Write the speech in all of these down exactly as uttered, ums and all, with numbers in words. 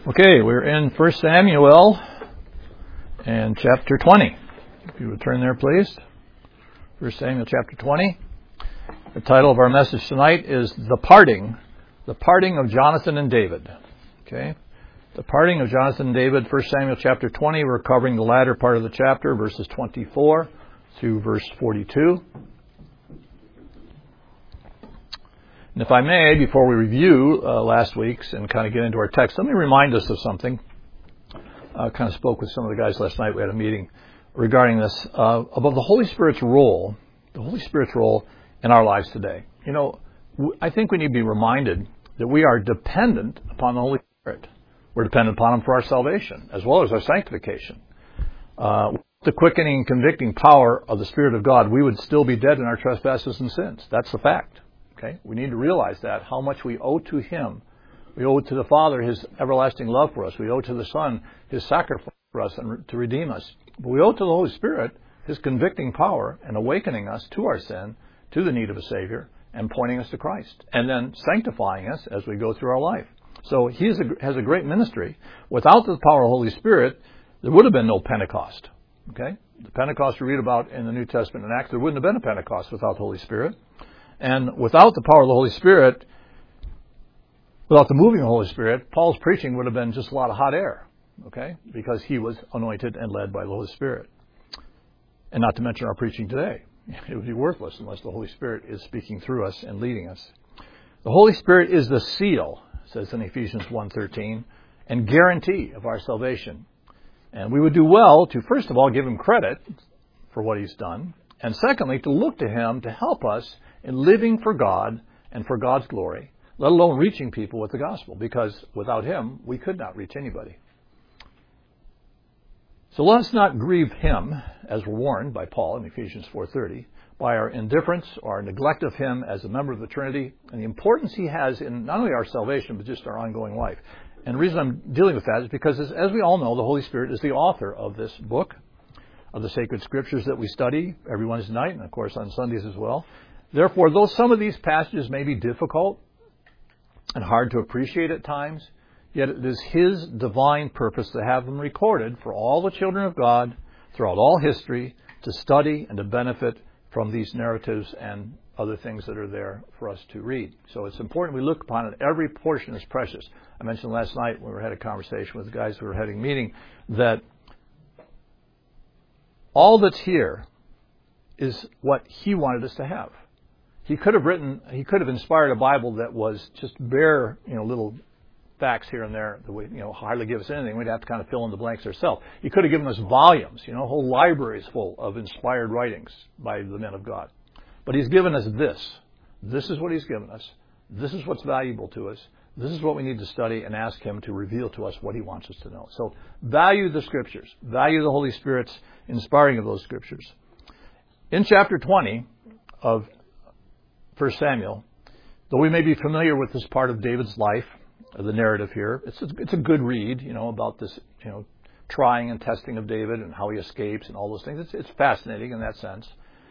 Okay, we're in First Samuel and chapter twenty. If you would turn there, please. First Samuel chapter twenty. The title of our message tonight is The Parting, The Parting of Jonathan and David. Okay, The Parting of Jonathan and David, First Samuel chapter twenty. We're covering the latter part of the chapter, verses twenty-four through verse forty-two. And if I may, before we review uh, last week's and kind of get into our text, let me remind us of something. I uh, kind of spoke with some of the guys last night. We had a meeting regarding this, uh, about the Holy Spirit's role, the Holy Spirit's role in our lives today. You know, w- I think we need to be reminded that we are dependent upon the Holy Spirit. We're dependent upon Him for our salvation, as well as our sanctification. Uh, with the quickening and convicting power of the Spirit of God, we would still be dead in our trespasses and sins. That's the fact. Okay? We need to realize that, how much we owe to Him. We owe to the Father His everlasting love for us. We owe to the Son His sacrifice for us and to redeem us. But we owe to the Holy Spirit His convicting power and awakening us to our sin, to the need of a Savior, and pointing us to Christ, and then sanctifying us as we go through our life. So He is a, has a great ministry. Without the power of the Holy Spirit, there would have been no Pentecost. Okay? The Pentecost we read about in the New Testament and Acts, there wouldn't have been a Pentecost without the Holy Spirit. And without the power of the Holy Spirit, without the moving of the Holy Spirit, Paul's preaching would have been just a lot of hot air, okay? Because he was anointed and led by the Holy Spirit. And not to mention our preaching today. It would be worthless unless the Holy Spirit is speaking through us and leading us. The Holy Spirit is the seal, it says in Ephesians one thirteen, and guarantee of our salvation. And we would do well to, first of all, give Him credit for what He's done. And secondly, to look to Him to help us in living for God and for God's glory, let alone reaching people with the gospel, because without Him, we could not reach anybody. So let us not grieve Him, as we're warned by Paul in Ephesians four thirty, by our indifference or our neglect of Him as a member of the Trinity, and the importance He has in not only our salvation, but just our ongoing life. And the reason I'm dealing with that is because, as, as we all know, the Holy Spirit is the author of this book, of the sacred scriptures that we study every Wednesday night, and of course on Sundays as well. Therefore, though some of these passages may be difficult and hard to appreciate at times, yet it is His divine purpose to have them recorded for all the children of God throughout all history to study and to benefit from these narratives and other things that are there for us to read. So it's important we look upon it. Every portion is precious. I mentioned last night when we had a conversation with the guys who were having a meeting that all that's here is what He wanted us to have. He could have written, he could have inspired a Bible that was just bare, you know, little facts here and there that would, you know, hardly give us anything. We'd have to kind of fill in the blanks ourselves. He could have given us volumes, you know, whole libraries full of inspired writings by the men of God. But He's given us this. This is what He's given us. This is what's valuable to us. This is what we need to study and ask Him to reveal to us what He wants us to know. So value the Scriptures. Value the Holy Spirit's inspiring of those Scriptures. In chapter twenty of First Samuel, though we may be familiar with this part of David's life, the narrative here, it's a, it's a good read, you know, about this, you know, trying and testing of David and how he escapes and all those things. It's, it's fascinating in that sense.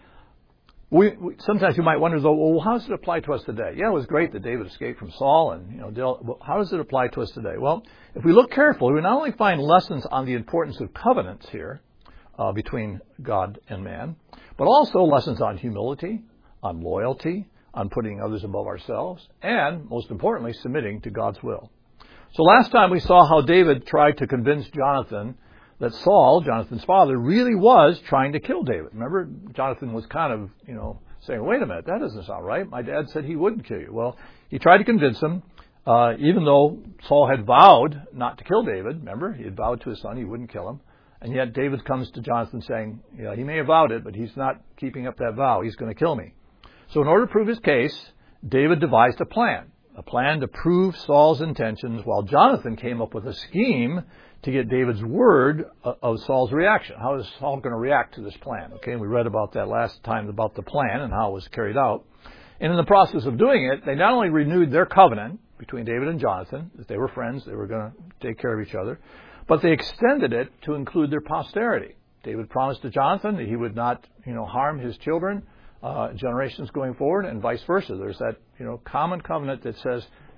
We, we sometimes you might wonder, though, well, how does it apply to us today? Yeah, it was great that David escaped from Saul, and you know, Dale, well, how does it apply to us today? Well, if we look carefully, we not only find lessons on the importance of covenants here uh, between God and man, but also lessons on humility, on loyalty, on putting others above ourselves, and, most importantly, submitting to God's will. So last time we saw how David tried to convince Jonathan that Saul, Jonathan's father, really was trying to kill David. Remember, Jonathan was kind of, you know, saying, wait a minute, that doesn't sound right. My dad said he wouldn't kill you. Well, he tried to convince him, uh, even though Saul had vowed not to kill David. Remember, he had vowed to his son he wouldn't kill him. And yet David comes to Jonathan saying, yeah, he may have vowed it, but he's not keeping up that vow. He's going to kill me. So in order to prove his case, David devised a plan, a plan to prove Saul's intentions, while Jonathan came up with a scheme to get David's word of Saul's reaction. How is Saul going to react to this plan? Okay, and we read about that last time, about the plan and how it was carried out. And in the process of doing it, they not only renewed their covenant between David and Jonathan, that they were friends, they were going to take care of each other, but they extended it to include their posterity. David promised to Jonathan that he would not, you know, harm his children, Uh, generations going forward, and vice versa. There's that, you know, common covenant that says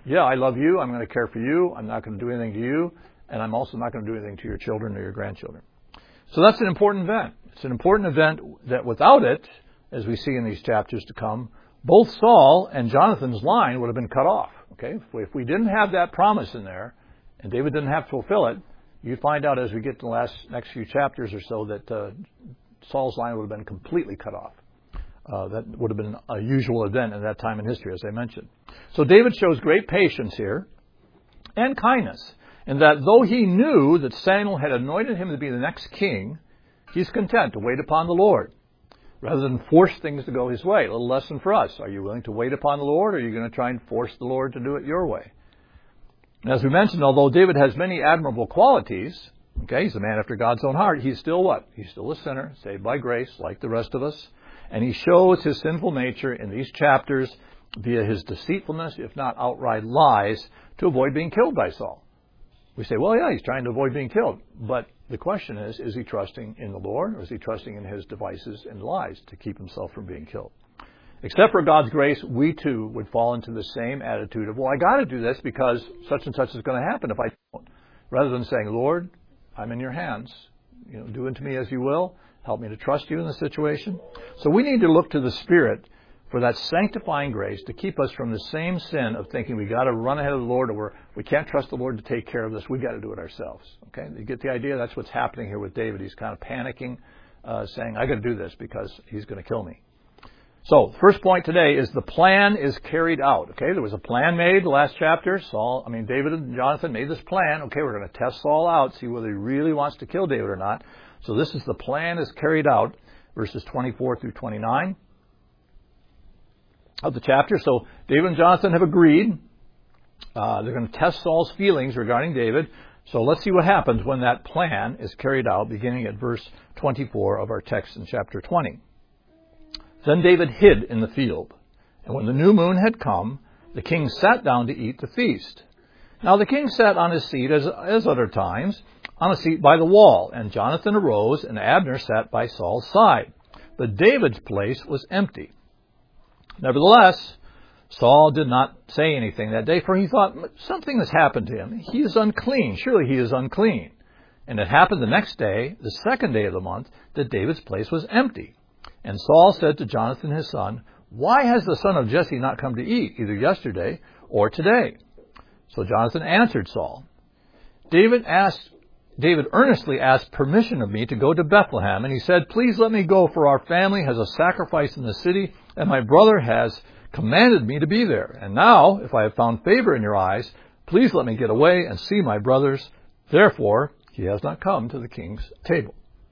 yeah, I love you, I'm going to care for you, I'm not going to do anything to you, and I'm also not going to do anything to your children or your grandchildren. So that's an important event. It's an important event that without it, as we see in these chapters to come, both Saul and Jonathan's line would have been cut off. Okay, if we, if we didn't have that promise in there, and David didn't have to fulfill it, you find out as we get to the last next few chapters or so that uh, Saul's line would have been completely cut off. Uh, that would have been a usual event in that time in history, as I mentioned. So David shows great patience here and kindness, in that though he knew that Samuel had anointed him to be the next king, he's content to wait upon the Lord rather than force things to go his way. A little lesson for us. Are you willing to wait upon the Lord, or are you going to try and force the Lord to do it your way? And as we mentioned, although David has many admirable qualities, okay, he's a man after God's own heart, he's still what? He's still a sinner, saved by grace, like the rest of us. And he shows his sinful nature in these chapters via his deceitfulness, if not outright lies, to avoid being killed by Saul. We say, well, yeah, he's trying to avoid being killed. But the question is, is he trusting in the Lord, or is he trusting in his devices and lies to keep himself from being killed? Except for God's grace, we too would fall into the same attitude of, well, I got to do this because such and such is going to happen if I don't. Rather than saying, Lord, I'm in your hands. You know, do unto me as you will. Help me to trust you in the situation. So we need to look to the Spirit for that sanctifying grace to keep us from the same sin of thinking we got to run ahead of the Lord, or we're, we can't trust the Lord to take care of this. We got to do it ourselves. Okay, you get the idea? That's what's happening here with David. He's kind of panicking, uh, saying, I got to do this because he's going to kill me. So the first point today is the plan is carried out. Okay, there was a plan made the last chapter. Saul, I mean David and Jonathan made this plan. Okay, we're going to test Saul out, see whether he really wants to kill David or not. So this is the plan is carried out, verses twenty-four through twenty-nine of the chapter. So David and Jonathan have agreed. Uh, they're going to test Saul's feelings regarding David. So let's see what happens when that plan is carried out, beginning at verse twenty-four of our text in chapter twenty. Then David hid in the field, and when the new moon had come, the king sat down to eat the feast. Now the king sat on his seat, as, as other times, on a seat by the wall, and Jonathan arose, and Abner sat by Saul's side. But David's place was empty. Nevertheless, Saul did not say anything that day, for he thought, something has happened to him. He is unclean. Surely he is unclean. And it happened the next day, the second day of the month, that David's place was empty. And Saul said to Jonathan his son, why has the son of Jesse not come to eat, either yesterday or today? So Jonathan answered Saul, David asked, David earnestly asked permission of me to go to Bethlehem, and he said, please let me go, for our family has a sacrifice in the city, and my brother has commanded me to be there. And now, if I have found favor in your eyes, please let me get away and see my brothers. Therefore, he has not come to the king's table.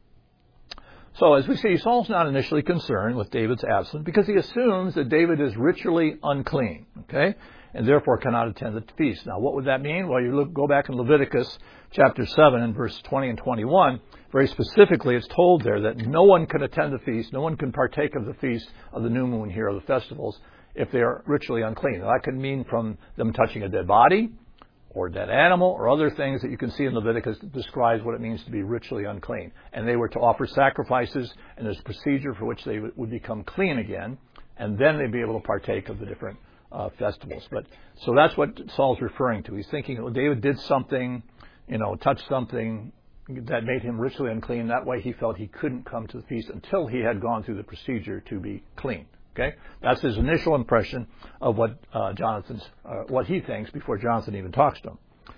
So as we see, Saul's not initially concerned with David's absence because he assumes that David is ritually unclean, okay, and therefore cannot attend the feast. Now, what would that mean? Well, you look, go back in Leviticus chapter seven and verse twenty and twenty-one. Very specifically, it's told there that no one can attend the feast, no one can partake of the feast of the new moon here, of the festivals, if they are ritually unclean. Now, that could mean from them touching a dead body, or a dead animal, or other things that you can see in Leviticus that describes what it means to be ritually unclean. And they were to offer sacrifices, and there's a procedure for which they would become clean again, and then they'd be able to partake of the different uh, festivals. But so that's what Saul's referring to. He's thinking, well, David did something, you know, touched something that made him ritually unclean. That way he felt he couldn't come to the feast until he had gone through the procedure to be clean. Okay, that's his initial impression of what uh, Jonathan's, uh, what he thinks before Jonathan even talks to him.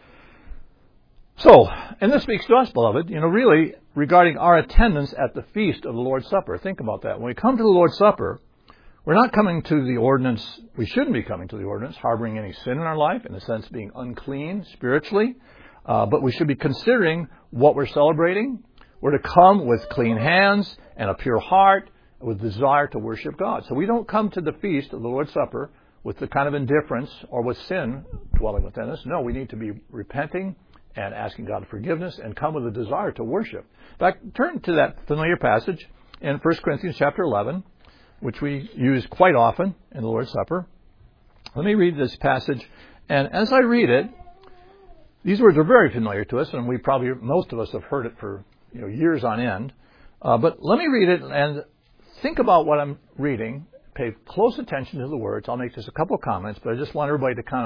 So, and this speaks to us, beloved, you know, really regarding our attendance at the feast of the Lord's Supper. Think about that. When we come to the Lord's Supper, we're not coming to the ordinance, we shouldn't be coming to the ordinance, harboring any sin in our life, in a sense being unclean spiritually, uh, but we should be considering what we're celebrating. We're to come with clean hands and a pure heart, with desire to worship God. So we don't come to the feast of the Lord's Supper with the kind of indifference or with sin dwelling within us. No, we need to be repenting and asking God forgiveness and come with a desire to worship. In fact, turn to that familiar passage in First Corinthians chapter eleven, which we use quite often in the Lord's Supper. Let me read this passage. And as I read it, these words are very familiar to us, and we probably, most of us have heard it for you know years on end. Uh, but let me read it and think about what I'm reading. Pay close attention to the words. I'll make just a couple of comments, but I just want everybody to kind of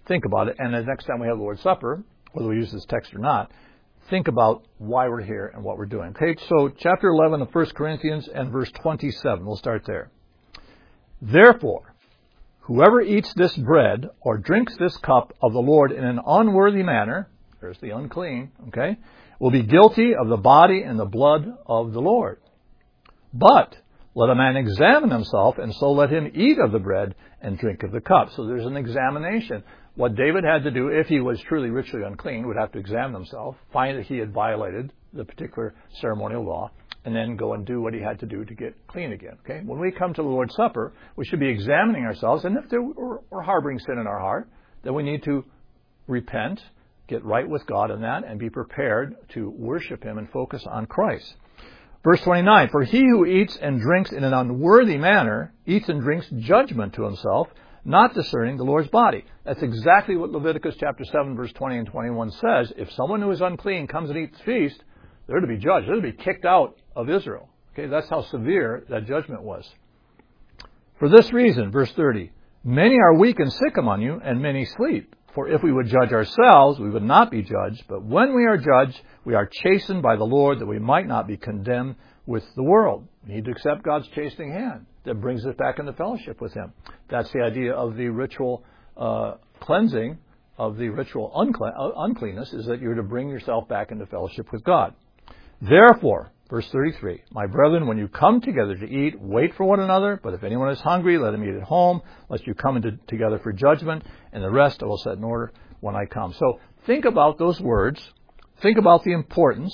think about it. And the next time we have the Lord's Supper, whether we use this text or not, think about why we're here and what we're doing. Okay, so chapter eleven of First Corinthians and verse twenty-seven. We'll start there. Therefore, whoever eats this bread or drinks this cup of the Lord in an unworthy manner, there's the unclean, okay, will be guilty of the body and the blood of the Lord. But let a man examine himself, and so let him eat of the bread and drink of the cup. So there's an examination. What David had to do, if he was truly ritually unclean, would have to examine himself, find that he had violated the particular ceremonial law, and then go and do what he had to do to get clean again. Okay? When we come to the Lord's Supper, we should be examining ourselves, and if there were, we're harboring sin in our heart, then we need to repent, get right with God in that, and be prepared to worship Him and focus on Christ. Verse twenty-nine, for he who eats and drinks in an unworthy manner eats and drinks judgment to himself, not discerning the Lord's body. That's exactly what Leviticus chapter seven, verse twenty and twenty-one says. If someone who is unclean comes and eats the feast, they're to be judged. They're to be kicked out of Israel. Okay, that's how severe that judgment was. For this reason, verse thirty, many are weak and sick among you, and many sleep. For if we would judge ourselves, we would not be judged. But when we are judged, we are chastened by the Lord, that we might not be condemned with the world. We need to accept God's chastening hand that brings us back into fellowship with Him. That's the idea of the ritual uh, cleansing, of the ritual uncle- uh, uncleanness, is that you're to bring yourself back into fellowship with God. Therefore, verse thirty-three, my brethren, when you come together to eat, wait for one another. But if anyone is hungry, let him eat at home, lest you come into, together for judgment. And the rest I will set in order when I come. So think about those words. Think about the importance.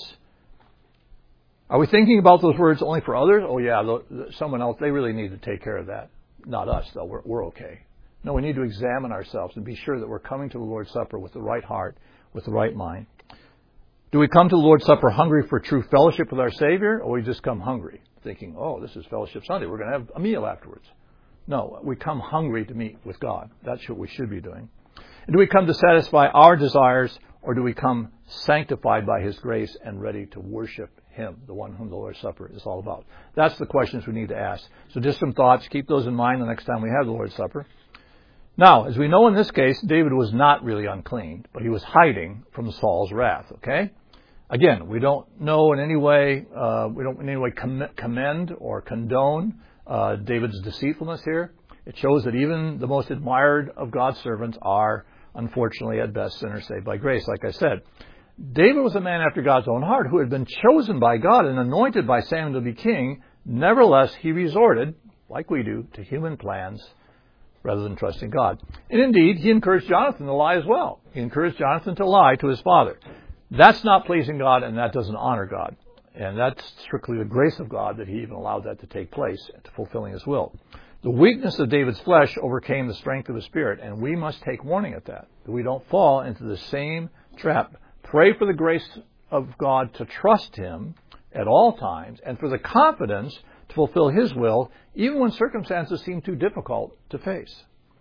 Are we thinking about those words only for others? Oh, yeah, someone else, they really need to take care of that. Not us, though. We're, we're okay. No, we need to examine ourselves and be sure that we're coming to the Lord's Supper with the right heart, with the right mind. Do we come to the Lord's Supper hungry for true fellowship with our Savior, or we just come hungry, thinking, oh, this is Fellowship Sunday, we're going to have a meal afterwards? No, we come hungry to meet with God. That's what we should be doing. And do we come to satisfy our desires, or do we come sanctified by His grace and ready to worship Him, the one whom the Lord's Supper is all about? That's the questions we need to ask. So just some thoughts. Keep those in mind the next time we have the Lord's Supper. Now, as we know in this case, David was not really unclean, but he was hiding from Saul's wrath, okay? Again, we don't know in any way, uh, we don't in any way com- commend or condone uh, David's deceitfulness here. It shows that even the most admired of God's servants are, unfortunately, at best, sinners saved by grace, like I said. David was a man after God's own heart who had been chosen by God and anointed by Samuel to be king. Nevertheless, he resorted, like we do, to human plans rather than trusting God. And indeed, he encouraged Jonathan to lie as well. He encouraged Jonathan to lie to his father. That's not pleasing God, and that doesn't honor God. And that's strictly the grace of God that He even allowed that to take place, to fulfilling His will. The weakness of David's flesh overcame the strength of his spirit, and we must take warning at that, that we don't fall into the same trap. Pray for the grace of God to trust Him at all times, and for the confidence to fulfill His will, even when circumstances seem too difficult to face.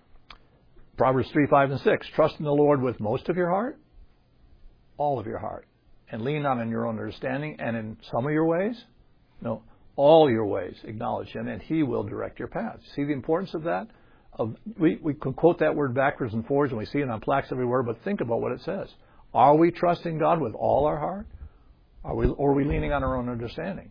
Proverbs three, five, and six. Trust in the Lord with most of your heart, all of your heart, and lean not on your own understanding, and in some of your ways, no, all your ways acknowledge Him, and He will direct your paths. See the importance of that? Of, we, we can quote that word backwards and forwards, and we see it on plaques everywhere, but think about what it says. Are we trusting God with all our heart? Are we, or are we leaning on our own understanding?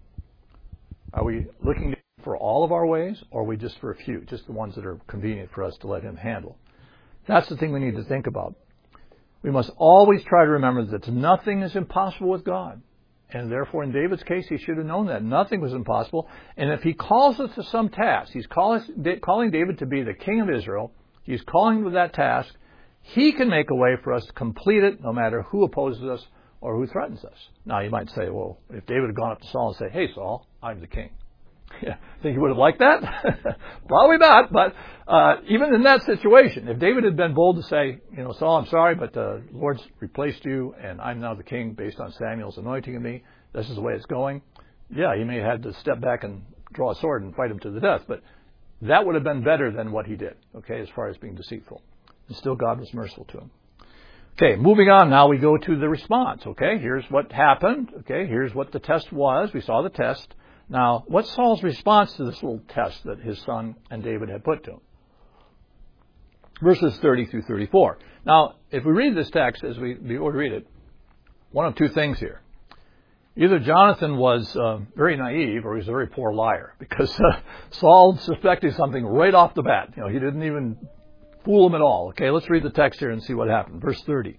Are we looking for all of our ways, or are we just for a few, just the ones that are convenient for us to let Him handle? That's the thing we need to think about. We must always try to remember that nothing is impossible with God. And therefore, in David's case, he should have known that. Nothing was impossible. And if He calls us to some task, He's calling David to be the king of Israel, He's calling him to that task, He can make a way for us to complete it, no matter who opposes us or who threatens us. Now, you might say, well, if David had gone up to Saul and said, hey, Saul, I'm the king. Yeah, think he would have liked that? Probably not. But uh, even in that situation, if David had been bold to say, you know, Saul, I'm sorry, but the Lord's replaced you, and I'm now the king based on Samuel's anointing of me. This is the way it's going. Yeah, he may have had to step back and draw a sword and fight him to the death, but that would have been better than what he did, okay, as far as being deceitful. And still God was merciful to him. Okay, moving on. Now we go to the response, okay? Here's what happened, okay? Here's what the test was. We saw the test. Now, what's Saul's response to this little test that his son and David had put to him? Verses thirty through thirty-four. Now, if we read this text, as we, before we read it, one of two things here. Either Jonathan was uh, very naive or he was a very poor liar, because uh, Saul suspected something right off the bat. You know, he didn't even fool him at all. Okay, let's read the text here and see what happened. Verse thirty.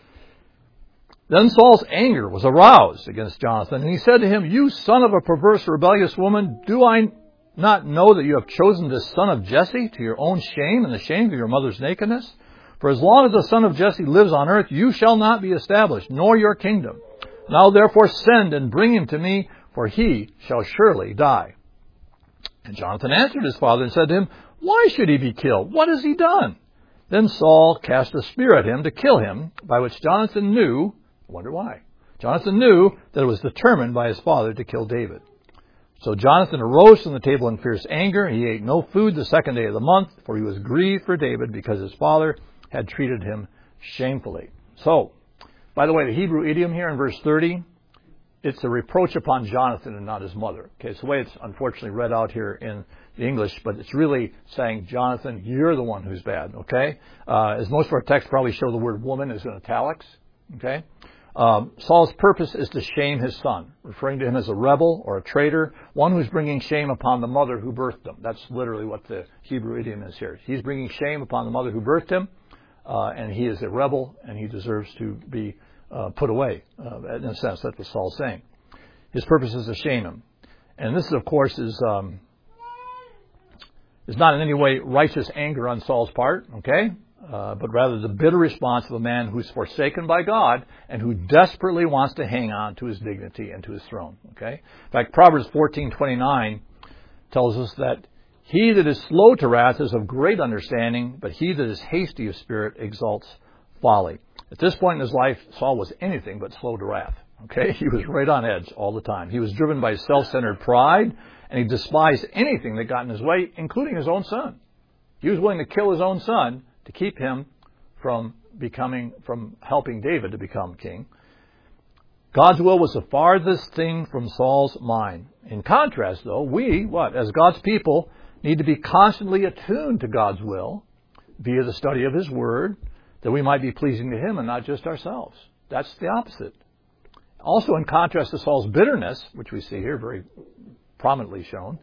Then Saul's anger was aroused against Jonathan, and he said to him, "You son of a perverse, rebellious woman, do I not know that you have chosen this son of Jesse to your own shame and the shame of your mother's nakedness? For as long as the son of Jesse lives on earth, you shall not be established, nor your kingdom. Now therefore send and bring him to me, for he shall surely die." And Jonathan answered his father and said to him, "Why should he be killed? What has he done?" Then Saul cast a spear at him to kill him, by which Jonathan knew, I wonder why, Jonathan knew that it was determined by his father to kill David. So Jonathan arose from the table in fierce anger. He ate no food the second day of the month, for he was grieved for David because his father had treated him shamefully. So, by the way, the Hebrew idiom here in verse thirty, it's a reproach upon Jonathan and not his mother. Okay, it's the way it's unfortunately read out here in the English, but it's really saying, Jonathan, you're the one who's bad. Okay, uh, as most of our texts probably show, the word woman is in italics. Okay, um, Saul's purpose is to shame his son, referring to him as a rebel or a traitor, one who's bringing shame upon the mother who birthed him. That's literally what the Hebrew idiom is here. He's bringing shame upon the mother who birthed him, uh, and he is a rebel, and he deserves to be Uh, put away. Uh, in a sense, that's what Saul's saying. His purpose is to shame him. And this, of course, is um, is not in any way righteous anger on Saul's part, okay? Uh, but rather the bitter response of a man who's forsaken by God and who desperately wants to hang on to his dignity and to his throne, okay? In fact, Proverbs fourteen twenty-nine tells us that he that is slow to wrath is of great understanding, but he that is hasty of spirit exalts folly. At this point in his life, Saul was anything but slow to wrath. Okay, he was right on edge all the time. He was driven by self-centered pride, and he despised anything that got in his way, including his own son. He was willing to kill his own son to keep him from becoming, from helping David to become king. God's will was the farthest thing from Saul's mind. In contrast, though, we, what, as God's people, need to be constantly attuned to God's will via the study of His Word, that we might be pleasing to Him and not just ourselves. That's the opposite. Also, in contrast to Saul's bitterness, which we see here very prominently shown,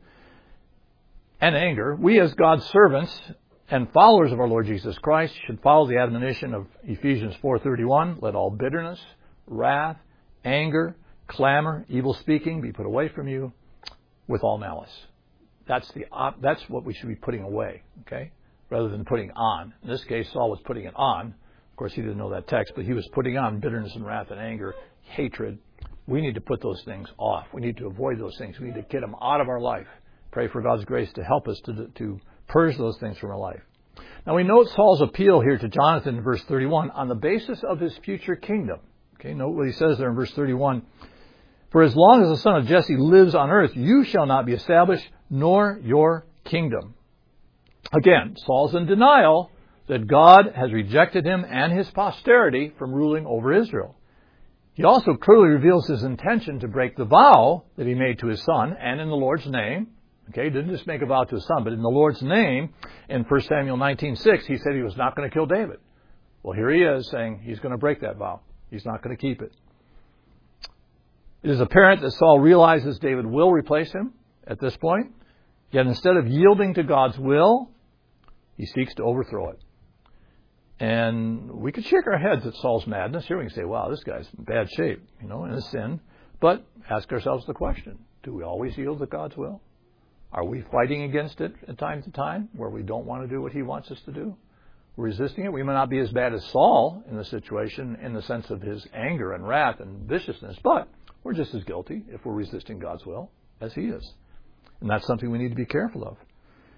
and anger, we as God's servants and followers of our Lord Jesus Christ should follow the admonition of Ephesians four thirty-one, let all bitterness, wrath, anger, clamor, evil speaking be put away from you with all malice. That's the op- that's what we should be putting away, okay? Rather than putting on. In this case, Saul was putting it on. Of course, he didn't know that text, but he was putting on bitterness and wrath and anger, hatred. We need to put those things off. We need to avoid those things. We need to get them out of our life. Pray for God's grace to help us to, to purge those things from our life. Now, we note Saul's appeal here to Jonathan in verse thirty-one on the basis of his future kingdom. Okay, note what he says there in verse thirty-one. For as long as the son of Jesse lives on earth, you shall not be established, nor your kingdom. Again, Saul's in denial that God has rejected him and his posterity from ruling over Israel. He also clearly reveals his intention to break the vow that he made to his son, and in the Lord's name. Okay, he didn't just make a vow to his son, but in the Lord's name, in First Samuel nineteen six, he said he was not going to kill David. Well, here he is saying he's going to break that vow. He's not going to keep it. It is apparent that Saul realizes David will replace him at this point. Yet instead of yielding to God's will, he seeks to overthrow it. And we could shake our heads at Saul's madness. Here we can say, wow, this guy's in bad shape, you know, in his sin. But ask ourselves the question, do we always yield to God's will? Are we fighting against it at time to time where we don't want to do what he wants us to do? We're resisting it. We may not be as bad as Saul in the situation in the sense of his anger and wrath and viciousness, but we're just as guilty if we're resisting God's will as he is. And that's something we need to be careful of.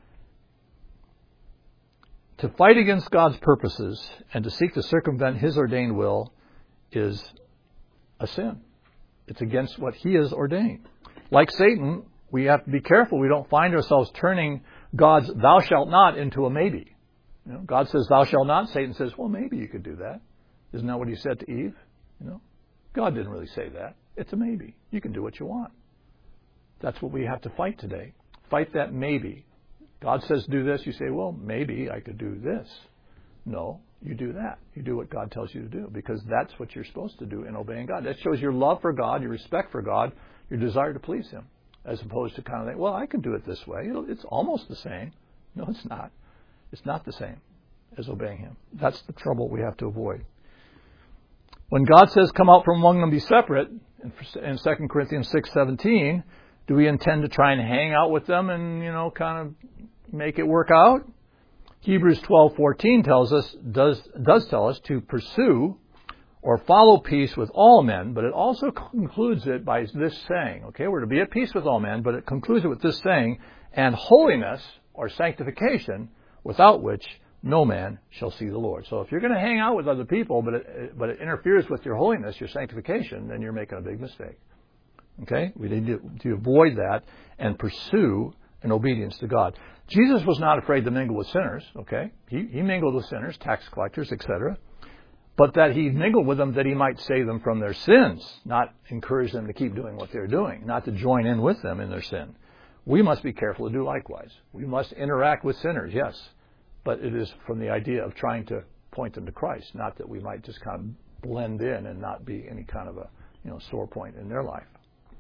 To fight against God's purposes and to seek to circumvent His ordained will is a sin. It's against what He has ordained. Like Satan, we have to be careful we don't find ourselves turning God's thou shalt not into a maybe. You know, God says thou shalt not. Satan says, well, maybe you could do that. Isn't that what he said to Eve? You know, God didn't really say that. It's a maybe. You can do what you want. That's what we have to fight today. Fight that maybe. God says do this. You say, well, maybe I could do this. No, you do that. You do what God tells you to do, because that's what you're supposed to do in obeying God. That shows your love for God, your respect for God, your desire to please Him, as opposed to kind of think, well, I can do it this way. It'll, it's almost the same. No, it's not. It's not the same as obeying Him. That's the trouble we have to avoid. When God says, come out from among them, be separate, in Second Corinthians six seventeen, do we intend to try and hang out with them and, you know, kind of make it work out? Hebrews twelve fourteen tells us, does, does tell us to pursue or follow peace with all men, but it also concludes it by this saying, okay, we're to be at peace with all men, but it concludes it with this saying, and holiness or sanctification, without which no man shall see the Lord. So if you're going to hang out with other people, but it, but it interferes with your holiness, your sanctification, then you're making a big mistake. Okay? We need to, to avoid that and pursue an obedience to God. Jesus was not afraid to mingle with sinners. Okay? He, he mingled with sinners, tax collectors, et cetera. But that he mingled with them that he might save them from their sins, not encourage them to keep doing what they're doing, not to join in with them in their sin. We must be careful to do likewise. We must interact with sinners, yes. But it is from the idea of trying to point them to Christ, not that we might just kind of blend in and not be any kind of a, you know, sore point in their life.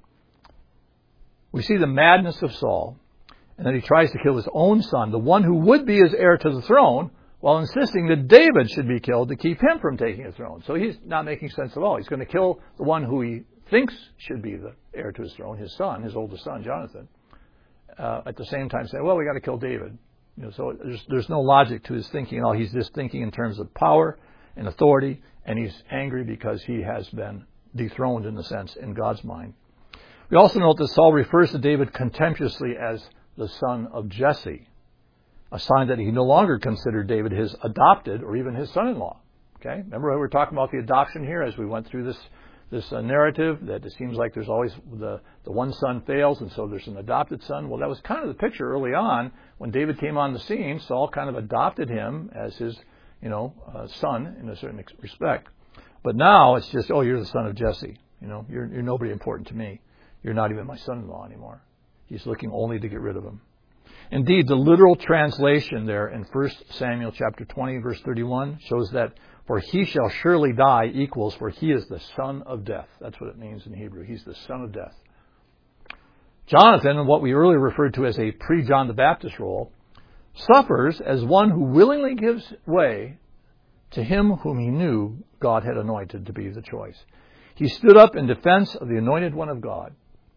We see the madness of Saul, and that he tries to kill his own son, the one who would be his heir to the throne, while insisting that David should be killed to keep him from taking the throne. So he's not making sense at all. He's going to kill the one who he thinks should be the heir to his throne, his son, his oldest son, Jonathan. Uh, at the same time saying, well, we got to kill David. You know, so there's, there's no logic to his thinking at all. He's just thinking in terms of power and authority, and he's angry because he has been dethroned, in a sense, in God's mind. We also note that Saul refers to David contemptuously as the son of Jesse, a sign that he no longer considered David his adopted or even his son-in-law. Okay? Remember we were talking about the adoption here as we went through this this uh, narrative, that it seems like there's always the, the one son fails, and so there's an adopted son. Well, that was kind of the picture early on. When David came on the scene, Saul kind of adopted him as his, you know, uh, son in a certain respect. But now it's just, oh, you're the son of Jesse. You know, you're, you're nobody important to me. You're not even my son-in-law anymore. He's looking only to get rid of him. Indeed, the literal translation there in First Samuel chapter twenty, verse thirty-one, shows that for he shall surely die equals for he is the son of death. That's what it means in Hebrew. He's the son of death. Jonathan, what we earlier referred to as a pre-John the Baptist role, suffers as one who willingly gives way to him whom he knew God had anointed to be the choice. He stood up in defense of the anointed one of God.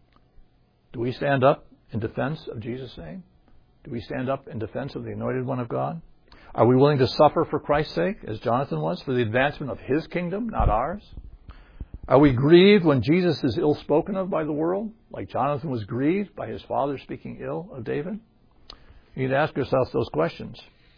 Do we stand up in defense of Jesus' name? Do we stand up in defense of the anointed one of God? Are we willing to suffer for Christ's sake, as Jonathan was, for the advancement of his kingdom, not ours? Are we grieved when Jesus is ill spoken of by the world, like Jonathan was grieved by his father speaking ill of David? You need to ask yourselves those questions.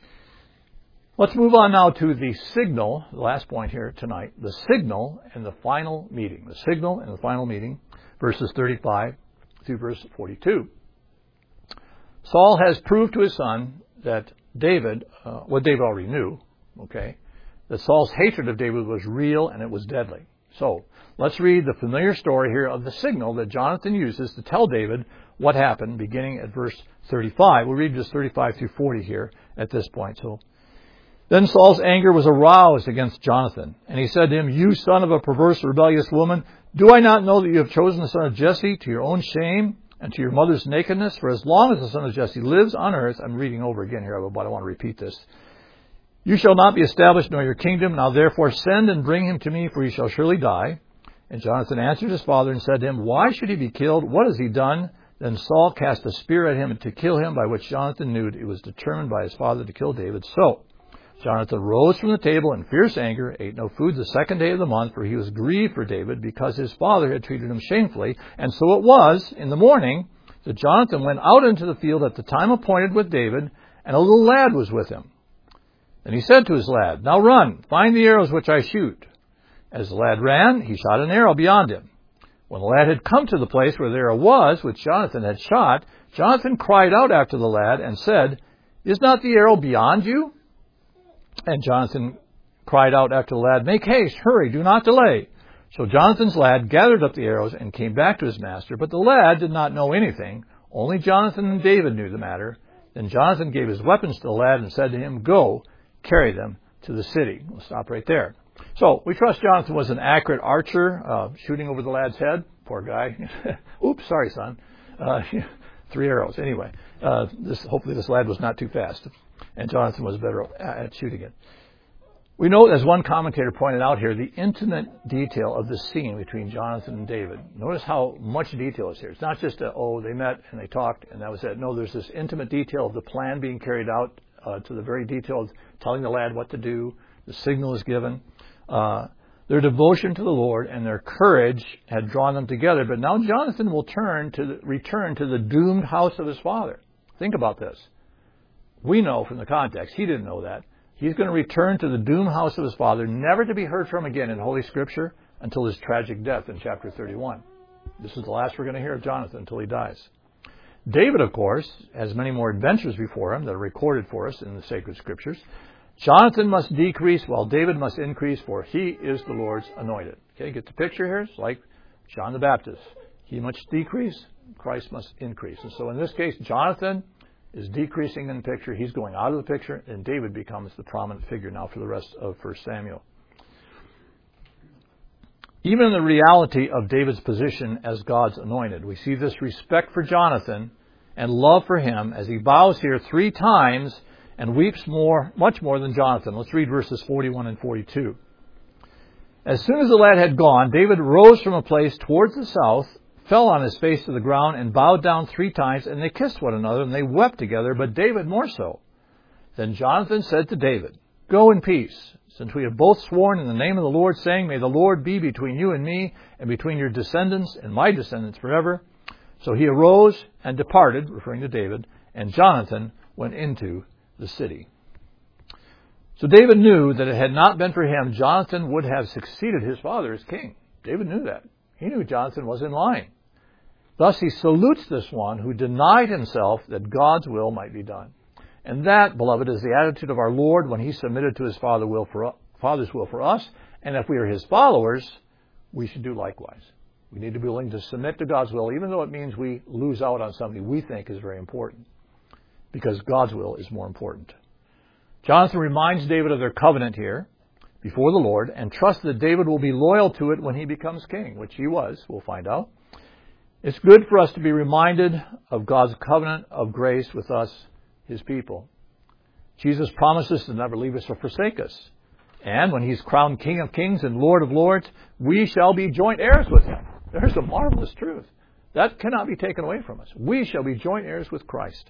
Let's move on now to the signal, the last point here tonight, the signal and the final meeting. The signal and the final meeting, verses thirty-five through verse forty-two. Saul has proved to his son that David, uh, what David already knew, okay, that Saul's hatred of David was real and it was deadly. So, let's read the familiar story here of the signal that Jonathan uses to tell David what happened, beginning at verse thirty-five. We'll read just thirty-five through forty here at this point. So, then Saul's anger was aroused against Jonathan, and he said to him, "You son of a perverse, rebellious woman, do I not know that you have chosen the son of Jesse to your own shame and to your mother's nakedness? For as long as the son of Jesse lives on earth," I'm reading over again here, but I want to repeat this. "You shall not be established nor your kingdom. Now therefore send and bring him to me, for he shall surely die." And Jonathan answered his father and said to him, "Why should he be killed? What has he done?" Then Saul cast a spear at him to kill him, by which Jonathan knew it was determined by his father to kill David. So Jonathan rose from the table in fierce anger, ate no food the second day of the month, for he was grieved for David, because his father had treated him shamefully. And so it was, in the morning, that Jonathan went out into the field at the time appointed with David, and a little lad was with him. And he said to his lad, "Now run, find the arrows which I shoot." As the lad ran, he shot an arrow beyond him. When the lad had come to the place where the arrow was, which Jonathan had shot, Jonathan cried out after the lad and said, "Is not the arrow beyond you?" And Jonathan cried out after the lad, "Make haste, hurry, do not delay." So Jonathan's lad gathered up the arrows and came back to his master, but the lad did not know anything. Only Jonathan and David knew the matter. Then Jonathan gave his weapons to the lad and said to him, "Go, carry them to the city. We'll stop right there. So we trust Jonathan was an accurate archer, uh, shooting over the lad's head. Poor guy. Oops, sorry, son. Uh, three arrows. Anyway, uh, this, hopefully this lad was not too fast, and Jonathan was better at shooting it. We know, as one commentator pointed out here, the intimate detail of the scene between Jonathan and David. Notice how much detail is here. It's not just, a, oh, they met and they talked and that was it. No, there's this intimate detail of the plan being carried out uh, to the very detail of telling the lad what to do. The signal is given. Uh, their devotion to the Lord and their courage had drawn them together. But now Jonathan will turn to the, return to the doomed house of his father. Think about this. We know from the context, he didn't know that. He's going to return to the doomed house of his father, never to be heard from again in Holy Scripture until his tragic death in chapter thirty-one. This is the last we're going to hear of Jonathan until he dies. David, of course, has many more adventures before him that are recorded for us in the sacred Scriptures. Jonathan must decrease while David must increase, for he is the Lord's anointed. Okay, get the picture here? It's like John the Baptist. He must decrease, Christ must increase. And so in this case, Jonathan is decreasing in the picture. He's going out of the picture, and David becomes the prominent figure now for the rest of First Samuel. Even in the reality of David's position as God's anointed, we see this respect for Jonathan and love for him as he bows here three times and weeps more, much more than Jonathan. Let's read verses forty-one and forty-two. As soon as the lad had gone, David rose from a place towards the south, fell on his face to the ground, and bowed down three times, and they kissed one another, and they wept together, but David more so. Then Jonathan said to David, "Go in peace, since we have both sworn in the name of the Lord, saying, May the Lord be between you and me, and between your descendants and my descendants forever." So he arose and departed, referring to David, and Jonathan went into the city. So David knew that it had not been for him, Jonathan would have succeeded his father as king. David knew that. He knew Jonathan was in line. Thus he salutes this one who denied himself that God's will might be done. And that, beloved, is the attitude of our Lord when he submitted to his Father will for, Father's will for us. And if we are his followers, we should do likewise. We need to be willing to submit to God's will, even though it means we lose out on something we think is very important, because God's will is more important. Jonathan reminds David of their covenant here before the Lord and trusts that David will be loyal to it when he becomes king, which he was, we'll find out. It's good for us to be reminded of God's covenant of grace with us, his people. Jesus promises to never leave us or forsake us. And when he's crowned King of Kings and Lord of Lords, we shall be joint heirs with him. There's a marvelous truth. That cannot be taken away from us. We shall be joint heirs with Christ.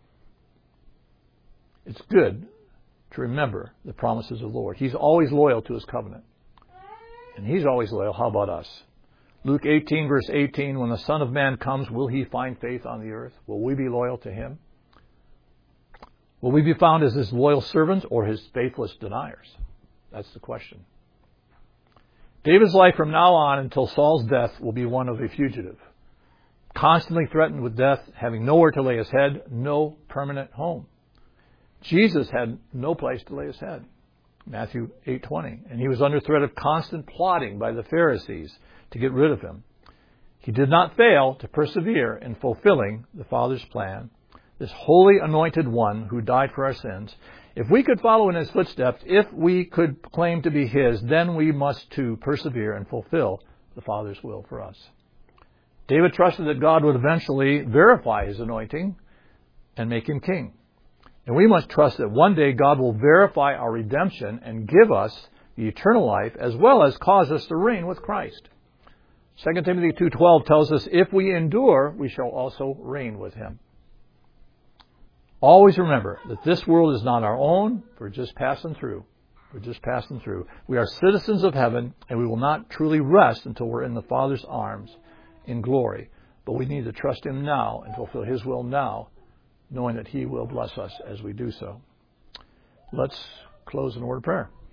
It's good to remember the promises of the Lord. He's always loyal to his covenant. And he's always loyal. How about us? Luke eighteen, verse eighteen, when the Son of Man comes, will he find faith on the earth? Will we be loyal to him? Will we be found as his loyal servants or his faithless deniers? That's the question. David's life from now on until Saul's death will be one of a fugitive, constantly threatened with death, having nowhere to lay his head, no permanent home. Jesus had no place to lay his head, Matthew eight twenty, and he was under threat of constant plotting by the Pharisees to get rid of him. He did not fail to persevere in fulfilling the Father's plan, this holy anointed one who died for our sins. If we could follow in his footsteps, if we could claim to be his, then we must too persevere and fulfill the Father's will for us. David trusted that God would eventually verify his anointing and make him king. And we must trust that one day God will verify our redemption and give us the eternal life, as well as cause us to reign with Christ. Second Timothy two twelve tells us, if we endure, we shall also reign with him. Always remember that this world is not our own. We're just passing through. We're just passing through. We are citizens of heaven, and we will not truly rest until we're in the Father's arms in glory. But we need to trust him now and fulfill his will now, knowing that he will bless us as we do so. Let's close in a word of prayer.